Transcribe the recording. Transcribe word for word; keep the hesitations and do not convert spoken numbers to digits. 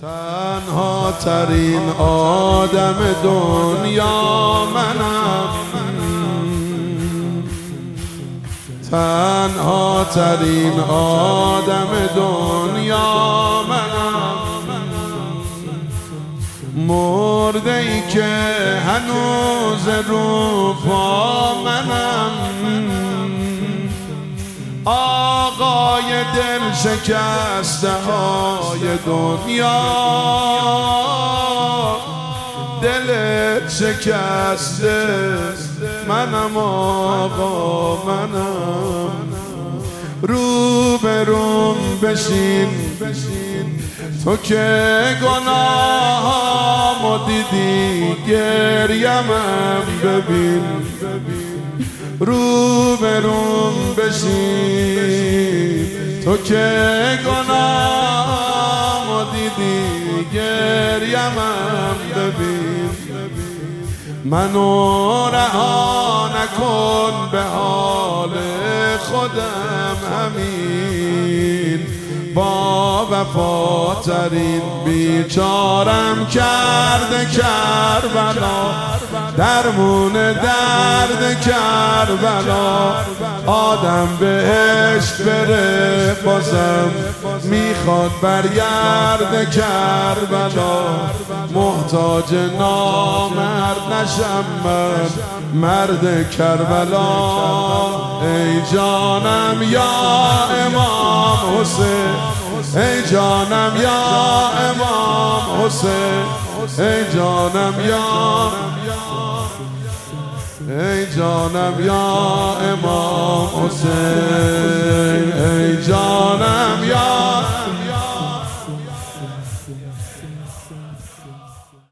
تنها ترین آدم دنیا منم، تنها ترین آدم دنیا منم، مرده ای که هنوز رو پا منم، آقای دل شکسته های دنیا، دلت شکسته منم آقا منم، رو به روم بشین تو که گناهامو دیدی، گریمم ببین، رو به روم بشین تو که گناهامو دیدی، گریمم ببین، منو رها نکن به حال خودم همین، با وفاترین بیچارم کرده کربلا، درمون درد کربلا، آدم بهش بره بازم میخواد برگرد کربلا، محتاج نامرد نشم من مرد کربلا، ای جانم یا امام حسین، ای جانم یا امام حسین، ای جانم یا ای جانم یا امام حسین، ای جانم یا